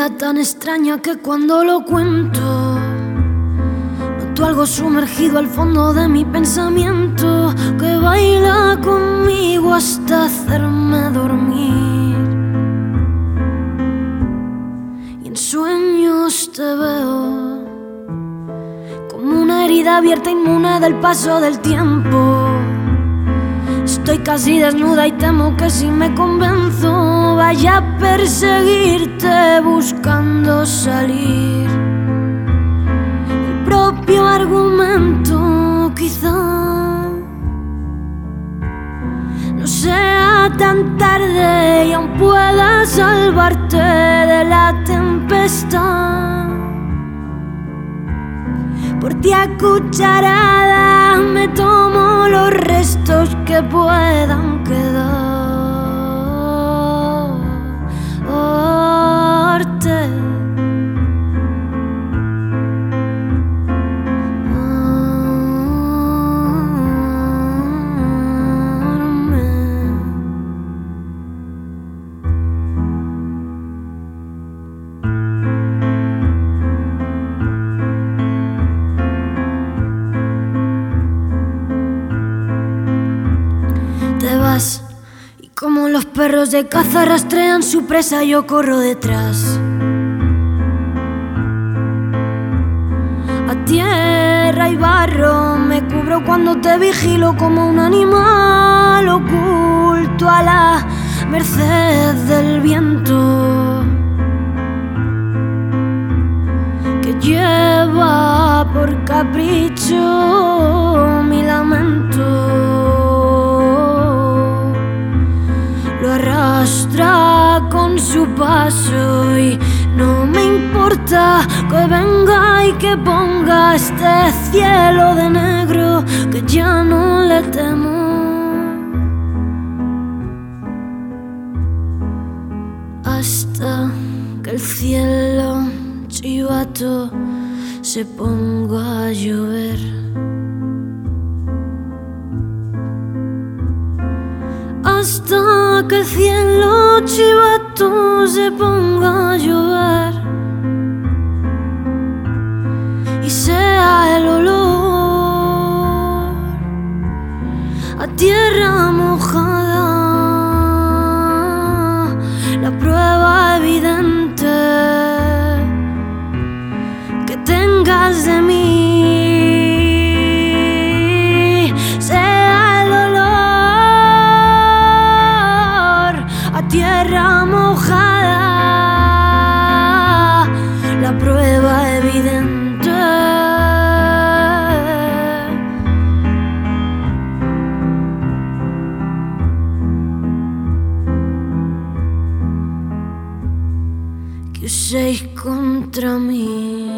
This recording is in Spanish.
manera tan extraña que cuando lo cuento noto algo sumergido al fondo de mi pensamiento que baila conmigo hasta hacerme dormir. Y en sueños te veo como una herida abierta inmune del paso del tiempo. Estoy casi desnuda y temo que si me convenzo vaya a perseguirte buscando salir. El propio argumento quizá no sea tan tarde y aún pueda salvarte de la tempestad. Por ti a cucharada me tomo los restos que puedan quedarte. Te vas y como los perros de caza rastrean su presa, yo corro detrás. A tierra y barro me cubro cuando te vigilo como un animal oculto a la merced del viento que lleva por capricho mi lamento. Lo arrastra con su paso y no me importa que venga y que ponga este cielo de negro que ya no le temo. Hasta que el cielo chivato se ponga a llover. Hasta que el cielo chivato se ponga a llover y sea el olor a tierra mojada la prueba evidente que tengas de mí. Tierra mojada, la prueba evidente que uséis contra mí.